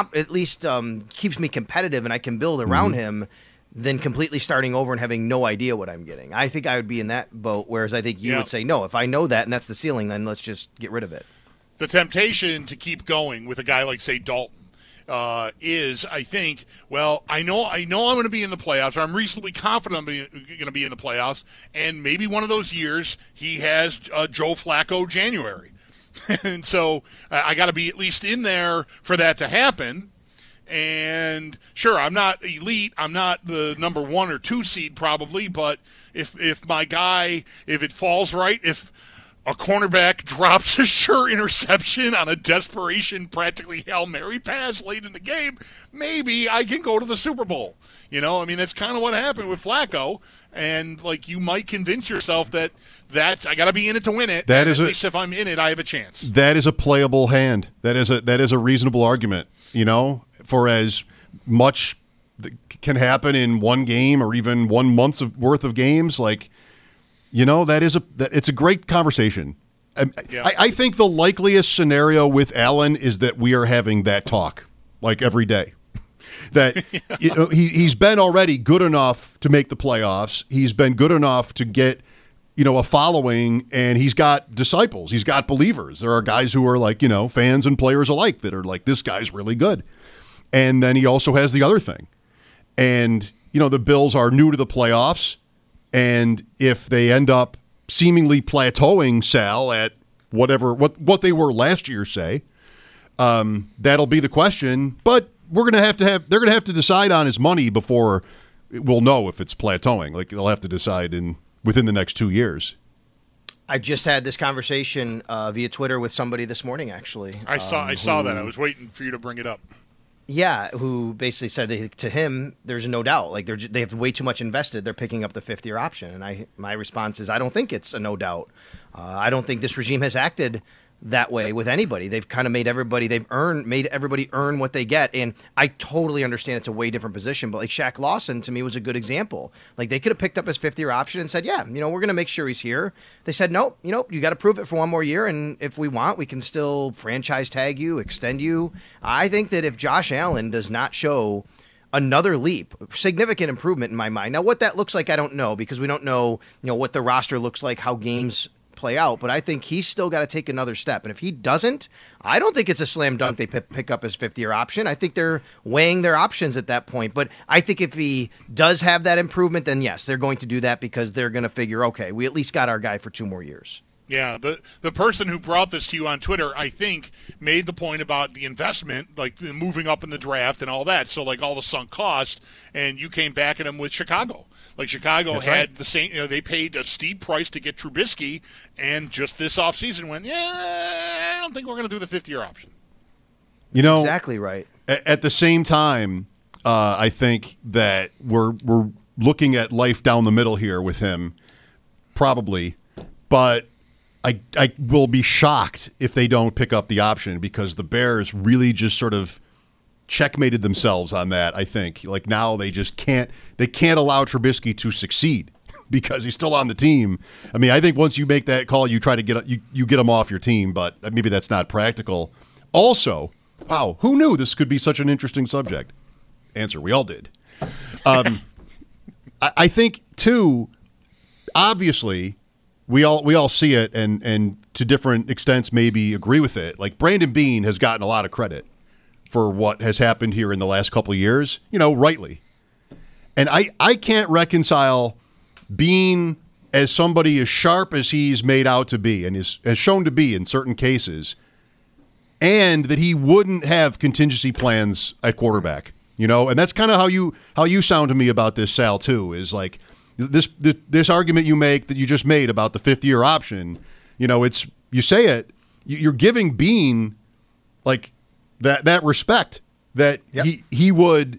Speaker 10: keeps me competitive, and I can build around him, than completely starting over and having no idea what I'm getting. I think I would be in that boat, whereas I think you would say, no, if I know that and that's the ceiling, then let's just get rid of it.
Speaker 6: The temptation to keep going with a guy like, say, Dalton, is, I think, well, I know I'm going to be in the playoffs, or I'm reasonably confident I'm going to be in the playoffs, and maybe one of those years he has Joe Flacco January. And so I got to be at least in there for that to happen. And sure, I'm not elite. I'm not the number 1 or 2 seed probably, but if my guy, if it falls right, if a cornerback drops a sure interception on a desperation, practically Hail Mary pass late in the game, maybe I can go to the Super Bowl. I mean, that's kind of what happened with Flacco. And, like, you might convince yourself that I got to be in it to win it. At least if I'm in it, I have a chance.
Speaker 5: That is a playable hand. That is a reasonable argument, for as much that can happen in one game or even 1 month's worth of games. Like, it's a great conversation. I think the likeliest scenario with Allen is that we are having that talk like every day. That he's been already good enough to make the playoffs. He's been good enough to get a following, and he's got disciples. He's got believers. There are guys who are like fans and players alike that are like, this guy's really good. And then he also has the other thing. And the Bills are new to the playoffs, and if they end up seemingly plateauing, Sal, at whatever what they were last year, say, that'll be the question. But they're going to have to decide on his money before we'll know if it's plateauing. Like, they'll have to decide within the next 2 years. I just had this conversation via Twitter with somebody this morning, actually.
Speaker 6: I saw that. I was waiting for you to bring it up.
Speaker 10: Yeah, who basically said to him, there's no doubt. Like, they have way too much invested. They're picking up the fifth-year option. And my response is, I don't think it's a no doubt. I don't think this regime has acted that way with anybody. They've kind of made everybody earn what they get. And I totally understand it's a way different position, but like Shaq Lawson to me was a good example. Like, they could have picked up his fifth-year option and said, yeah, we're going to make sure he's here. They said, nope, you got to prove it for one more year. And if we want, we can still franchise tag you, extend you. I think that if Josh Allen does not show another leap, significant improvement in my mind. Now, what that looks like, I don't know, because we don't know, what the roster looks like, how games play out, but I think he's still got to take another step. And if he doesn't, I don't think it's a slam dunk they pick up his fifth-year option. I think they're weighing their options at that point. But I think if he does have that improvement, then yes, they're going to do that because they're going to figure, okay, we at least got our guy for 2 more years.
Speaker 6: Yeah, the person who brought this to you on Twitter, I think, made the point about the investment, like moving up in the draft and all that. So, like, all the sunk cost, and you came back at him with Chicago. Like, Chicago
Speaker 10: That's
Speaker 6: had
Speaker 10: right.
Speaker 6: the same, they paid a steep price to get Trubisky, and just this offseason went, I don't think we're going to do the fifth-year option.
Speaker 10: That's exactly right.
Speaker 5: At the same time, I think that we're looking at life down the middle here with him, probably, but I will be shocked if they don't pick up the option, because the Bears really just sort of checkmated themselves on that. I think like now they can't allow Trubisky to succeed because he's still on the team. I mean, I think once you make that call, you try to get him off your team, but maybe that's not practical. Also, wow, who knew this could be such an interesting subject? Answer: we all did. I think too. Obviously, we all see it, and to different extents maybe agree with it. Like, Brandon Beane has gotten a lot of credit for what has happened here in the last couple of years, rightly. And I can't reconcile Beane as somebody as sharp as he's made out to be and has shown to be in certain cases, and that he wouldn't have contingency plans at quarterback. And that's kind of how you sound to me about this, Sal, too, is like this argument you make that you just made about the fifth-year option. It's, you say it, you're giving Beane like that respect that he would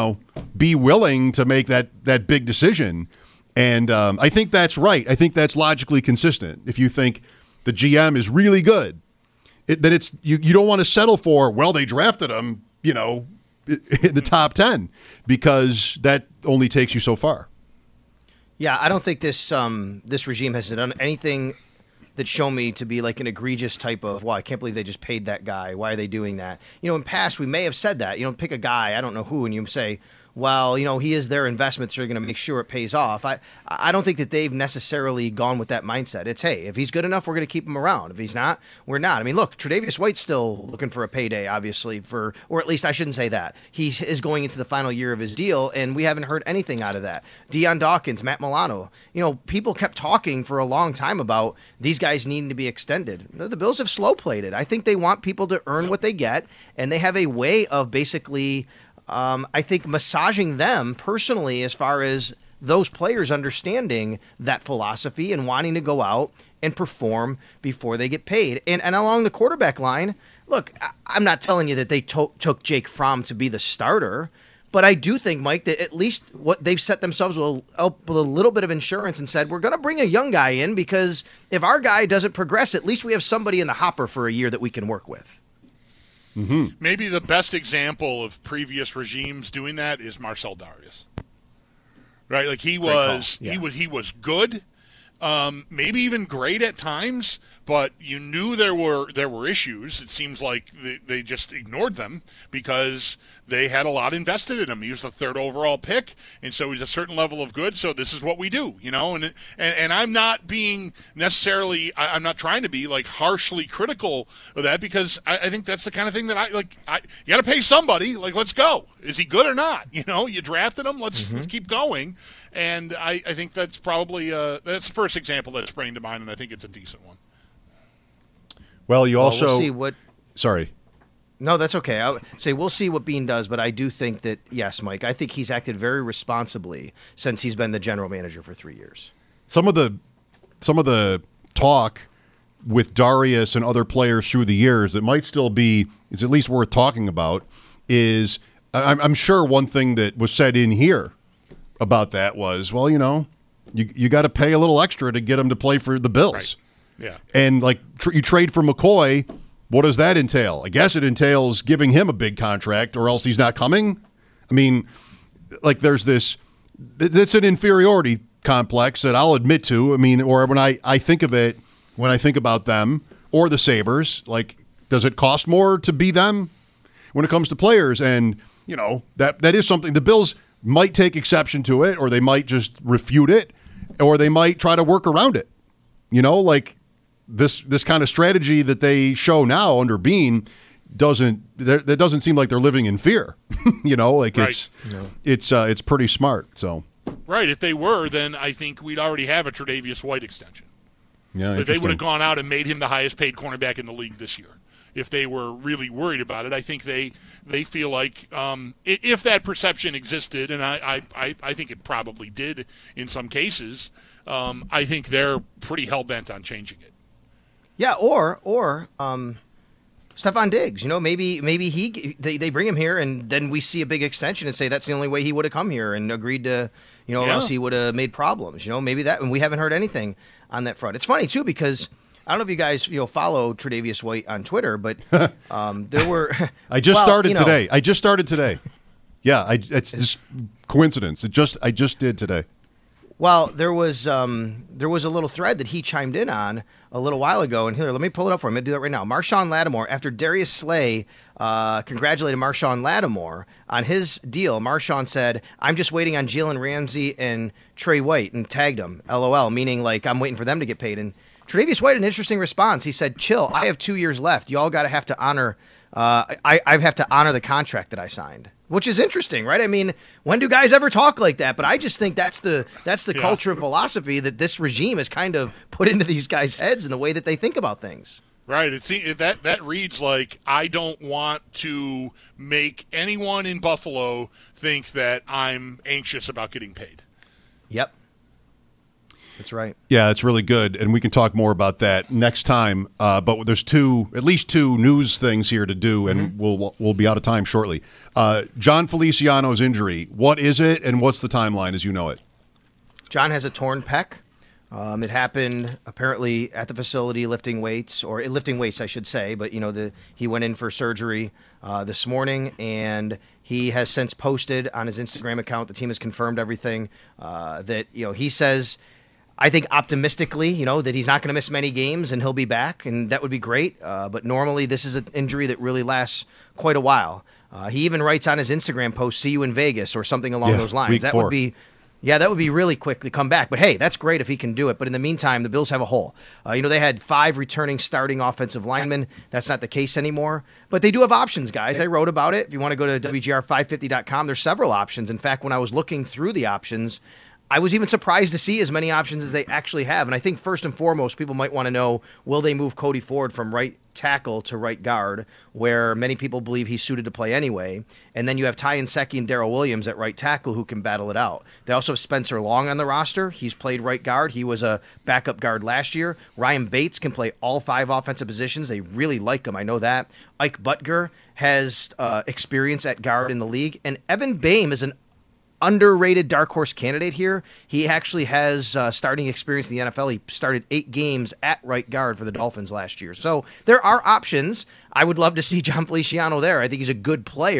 Speaker 5: be willing to make that big decision. And I think that's right. I think that's logically consistent. If you think the GM is really good, then it's you don't want to settle for, well, they drafted him, in the top 10, because that only takes you so far.
Speaker 10: Yeah, I don't think this regime has done anything that show me to be like an egregious type of, well, I can't believe they just paid that guy. Why are they doing that? In past, we may have said that. Pick a guy, I don't know who, and you say, well, he is their investment, so you're going to make sure it pays off. I don't think that they've necessarily gone with that mindset. It's, hey, if he's good enough, we're going to keep him around. If he's not, we're not. I mean, look, Tre'Davious White's still looking for a payday, obviously, or at least I shouldn't say that. He is going into the final year of his deal, and we haven't heard anything out of that. Deion Dawkins, Matt Milano, people kept talking for a long time about these guys needing to be extended. The Bills have slow-played it. I think they want people to earn what they get, and they have a way of basically I think massaging them personally as far as those players understanding that philosophy and wanting to go out and perform before they get paid. And along the quarterback line, look, I'm not telling you that they took Jake Fromm to be the starter, but I do think, Mike, that at least what they've set themselves with a little bit of insurance and said, we're going to bring a young guy in because if our guy doesn't progress, at least we have somebody in the hopper for a year that we can work with.
Speaker 5: Mm-hmm.
Speaker 6: Maybe the best example of previous regimes doing that is Marcel Darius. Right? Like he was good. maybe even great at times, but you knew there were issues. It seems like they just ignored them because they had a lot invested in him. He was the 3rd overall pick, and so he's a certain level of good. So this is what we do, And I'm not being necessarily. I'm not trying to be like harshly critical of that because I think that's the kind of thing that you got to pay somebody. Like, let's go. Is he good or not? You drafted him. Let's keep going. And I think that's probably that's the first example that sprang to mind, and I think it's a decent one.
Speaker 5: Well, you also
Speaker 10: we'll see what.
Speaker 5: Sorry.
Speaker 10: No, that's okay. I would say we'll see what Beane does, but I do think that yes, Mike. I think he's acted very responsibly since he's been the general manager for 3 years.
Speaker 5: Some of the talk with Darius and other players through the years that might still be is at least worth talking about is I'm sure one thing that was said in here about that was, well, you got to pay a little extra to get him to play for the Bills.
Speaker 6: Right. Yeah.
Speaker 5: And you trade for McCoy, what does that entail? I guess it entails giving him a big contract or else he's not coming. I mean, there's this, it's an inferiority complex that I'll admit to. I mean, or when I think of it, when I think about them or the Sabres, does it cost more to be them when it comes to players? And, that is something the Bills might take exception to it, or they might just refute it, or they might try to work around it. This kind of strategy that they show now under Beane that doesn't seem like they're living in fear.
Speaker 6: Right.
Speaker 5: It's pretty smart. So
Speaker 6: right, if they were, then I think we'd already have a Tre'Davious White extension.
Speaker 5: Yeah,
Speaker 6: if they would have gone out and made him the highest paid cornerback in the league this year. If they were really worried about it, I think they feel like if that perception existed, and I think it probably did in some cases, I think they're pretty hell-bent on changing it.
Speaker 10: Yeah, or Stephon Diggs. Maybe they bring him here, and then we see a big extension and say that's the only way he would have come here and agreed to, or else he would have made problems. Maybe that, and we haven't heard anything on that front. It's funny too because I don't know if you guys follow Tre'Davious White on Twitter, but there were.
Speaker 5: I just started today. Yeah, it's just coincidence. I just did today.
Speaker 10: Well, there was a little thread that he chimed in on a little while ago, and here, let me pull it up for him. I'm going to do that right now. Marshawn Lattimore, after Darius Slay congratulated Marshawn Lattimore on his deal, Marshawn said, "I'm just waiting on Jalen Ramsey and Trey White," and tagged him, LOL, meaning I'm waiting for them to get paid. And Tre'Davious White, an interesting response. He said, "Chill, I have 2 years left. You all got to have to honor. I have to honor the contract that I signed." Which is interesting, right? I mean, when do guys ever talk like that? But I just think that's the culture and philosophy that this regime has kind of put into these guys' heads and the way that they think about things.
Speaker 6: Right. That reads like I don't want to make anyone in Buffalo think that I'm anxious about getting paid.
Speaker 10: Yep. That's right.
Speaker 5: Yeah, it's really good, and we can talk more about that next time. But there's at least two news things here to do, and we'll be out of time shortly. John Feliciano's injury. What is it, and what's the timeline as you know it?
Speaker 10: John has a torn pec. It happened apparently at the facility lifting weights, I should say. But he went in for surgery this morning, and he has since posted on his Instagram account. The team has confirmed everything. That he says, I think optimistically, that he's not going to miss many games and he'll be back, and that would be great. But normally this is an injury that really lasts quite a while. He even writes on his Instagram post, "See you in Vegas," or something along those lines. That 4. Would be really quick to come back. But hey, that's great if he can do it. But in the meantime, the Bills have a hole. They had 5 returning starting offensive linemen. That's not the case anymore. But they do have options, guys. I wrote about it. If you want to go to WGR550.com, there's several options. In fact, when I was looking through the options, I was even surprised to see as many options as they actually have. And I think first and foremost, people might want to know, will they move Cody Ford from right tackle to right guard, where many people believe he's suited to play anyway. And then you have Ty Nsekhe and Darrell Williams at right tackle who can battle it out. They also have Spencer Long on the roster. He's played right guard. He was a backup guard last year. Ryan Bates can play all 5 offensive positions. They really like him. I know that. Ike Butker has experience at guard in the league. And Evan Boehm is an underrated dark horse candidate here. He actually has starting experience in the NFL. He started 8 games at right guard for the Dolphins last year. So there are options. I would love to see John Feliciano there. I think he's a good player,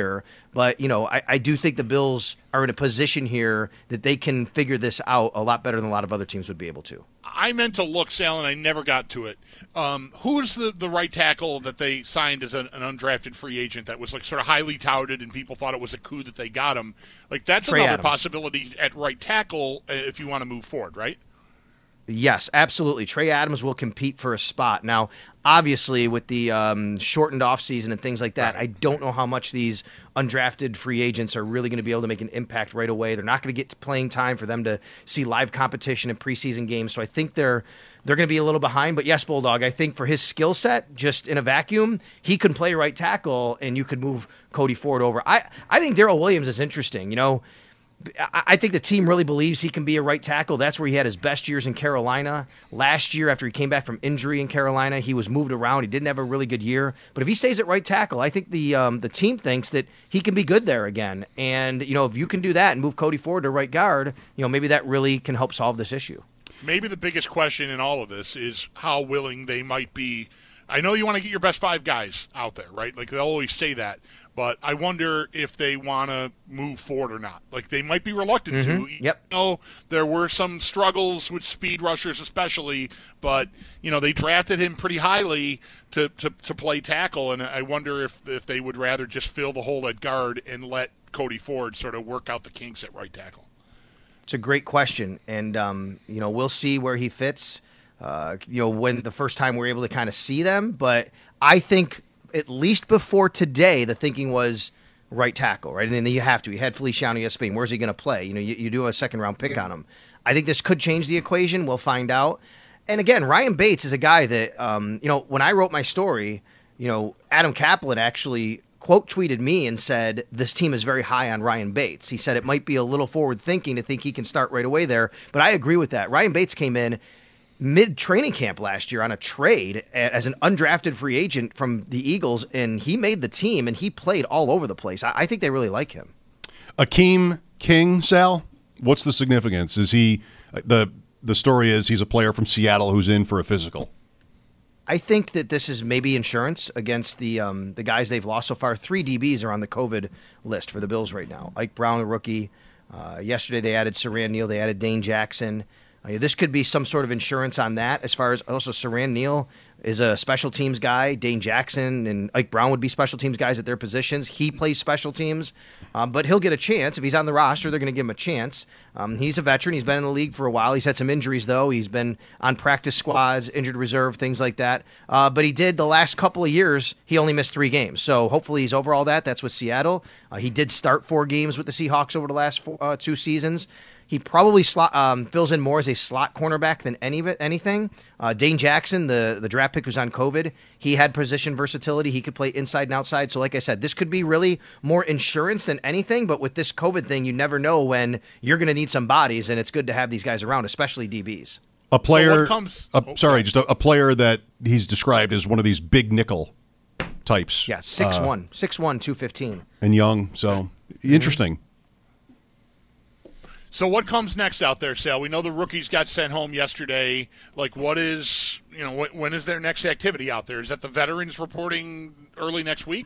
Speaker 10: But, I do think the Bills are in a position here that they can figure this out a lot better than a lot of other teams would be able to.
Speaker 6: I meant to look, Sal, and I never got to it. Who's the right tackle that they signed as an undrafted free agent that was like sort of highly touted and people thought it was a coup that they got him? Like that's
Speaker 10: Trey
Speaker 6: another
Speaker 10: Adams.
Speaker 6: Possibility at right tackle if you want to move forward, right?
Speaker 10: Yes, absolutely. Trey Adams will compete for a spot. Now, obviously, with the shortened offseason and things like that, I don't know how much these undrafted free agents are really going to be able to make an impact right away. They're not going to get to playing time for them to see live competition in preseason games. So I think they're going to be a little behind. But yes, Bulldog, I think for his skill set, just in a vacuum, he could play right tackle, and you could move Cody Ford over. I think Darrell Williams is interesting. I think the team really believes he can be a right tackle. That's where he had his best years in Carolina. Last year, after he came back from injury in Carolina, he was moved around. He didn't have a really good year. But if he stays at right tackle, I think the team thinks that he can be good there again. And, if you can do that and move Cody Ford to right guard, maybe that really can help solve this issue.
Speaker 6: Maybe the biggest question in all of this is how willing they might be. I know you want to get your best 5 guys out there, right? Like, they'll always say that. But I wonder if they want to move forward or not. Like, they might be reluctant to.
Speaker 10: Yep.
Speaker 6: There were some struggles with speed rushers especially, but, they drafted him pretty highly to play tackle, and I wonder if they would rather just fill the hole at guard and let Cody Ford sort of work out the kinks at right tackle.
Speaker 10: It's a great question, and, we'll see where he fits. When the first time we're able to kind of see them. But I think at least before today, the thinking was right tackle, right? And then you have to. You had Feliciano Spain. Where's he going to play? You do a second-round pick on him. I think this could change the equation. We'll find out. And again, Ryan Bates is a guy that, when I wrote my story, Adam Kaplan actually quote tweeted me and said, this team is very high on Ryan Bates. He said it might be a little forward thinking to think he can start right away there. But I agree with that. Ryan Bates came in mid-training camp last year on a trade as an undrafted free agent from the Eagles, and he made the team, and he played all over the place. I think they really like him.
Speaker 5: Akeem King, Sal, what's the significance? Is he the story is he's a player from Seattle who's in for a physical?
Speaker 10: I think that this is maybe insurance against the guys they've lost so far. 3 DBs are on the COVID list for the Bills right now. Ike Brown, a rookie. Yesterday they added Saran Neal. They added Dane Jackson. This could be some sort of insurance on that. As far as also Saran Neal is a special teams guy. Dane Jackson and Ike Brown would be special teams guys at their positions. He plays special teams, but he'll get a chance. If he's on the roster, they're going to give him a chance. He's a veteran. He's been in the league for a while. He's had some injuries, though. He's been on practice squads, injured reserve, things like that. But he did the last couple of years, he only missed 3 games. So hopefully he's over all that. That's with Seattle. He did start 4 games with the Seahawks over the last 2 seasons. He probably fills in more as a slot cornerback than anything. Dane Jackson, the draft pick who's on COVID, he had position versatility. He could play inside and outside. So like I said, this could be really more insurance than anything. But with this COVID thing, you never know when you're going to need some bodies, and it's good to have these guys around, especially DBs.
Speaker 5: A player, a player that he's described as one of these big nickel types.
Speaker 10: Yeah, 6'1", 215.
Speaker 5: And young, so interesting.
Speaker 6: So what comes next out there, Sal? We know the rookies got sent home yesterday. Like, what is, when is their next activity out there? Is that the veterans reporting early next week?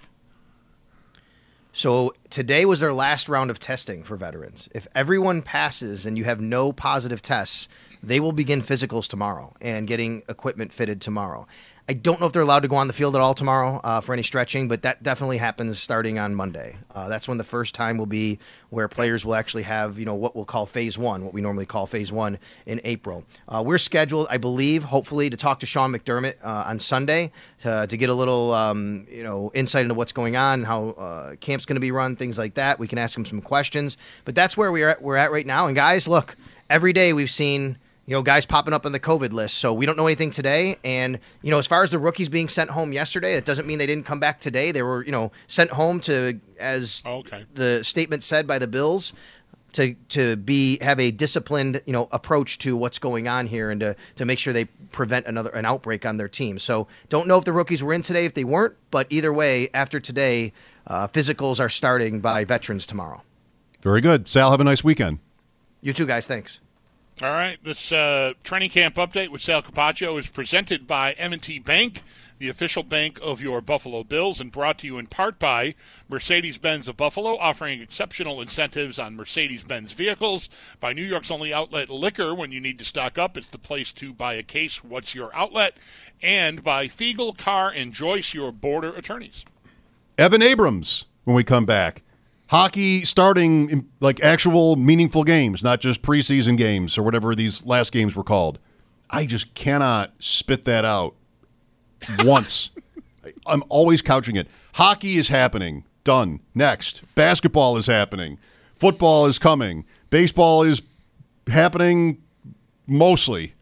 Speaker 10: So today was their last round of testing for veterans. If everyone passes and you have no positive tests, they will begin physicals tomorrow and getting equipment fitted tomorrow. I don't know if they're allowed to go on the field at all tomorrow for any stretching, but that definitely happens starting on Monday. That's when the first time will be where players will actually have, what we'll call phase 1, what we normally call phase 1 in April. We're scheduled, I believe, hopefully to talk to Sean McDermott on Sunday to get a little, insight into what's going on, how camp's going to be run, things like that. We can ask him some questions, but that's where we're at right now. And guys, look, every day we've seen guys popping up on the COVID list. So we don't know anything today. And, as far as the rookies being sent home yesterday, it doesn't mean they didn't come back today. They were, sent home to, as the statement said by the Bills, to have a disciplined, approach to what's going on here and to make sure they prevent an outbreak on their team. So don't know if the rookies were in today, if they weren't. But either way, after today, physicals are starting by veterans tomorrow.
Speaker 5: Very good. Sal, have a nice weekend.
Speaker 10: You too, guys. Thanks.
Speaker 6: All right, this training camp update with Sal Capaccio is presented by M&T Bank. the official bank of your Buffalo Bills, and brought to you in part by Mercedes-Benz of Buffalo, offering exceptional incentives on Mercedes-Benz vehicles. By New York's only outlet Liquor. When you need to stock up, it's the place to buy a case. What's your outlet? And by Fiegel, Carr, and Joyce, your border attorneys.
Speaker 5: Evan Abrams, when we come back. Hockey starting like actual meaningful games, not just preseason games or whatever these last games were called. I just cannot spit that out once. I'm always couching it. Hockey is happening. Done. Next. Basketball is happening. Football is coming. Baseball is happening mostly.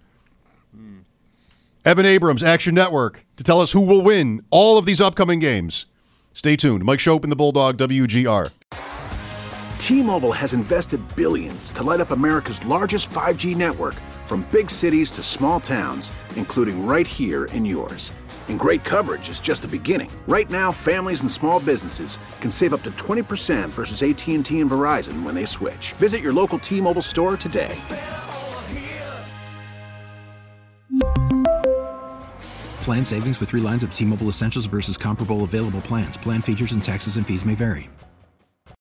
Speaker 5: Evan Abrams, Action Network, to tell us who will win all of these upcoming games. Stay tuned. Mike Schopp and the Bulldog, WGR.
Speaker 2: T-Mobile has invested billions to light up America's largest 5G network, from big cities to small towns, including right here in yours. And great coverage is just the beginning. Right now, families and small businesses can save up to 20% versus AT&T and Verizon when they switch. Visit your local T-Mobile store today.
Speaker 3: Plan savings with 3 lines of T-Mobile Essentials versus comparable available plans. Plan features and taxes and fees may vary.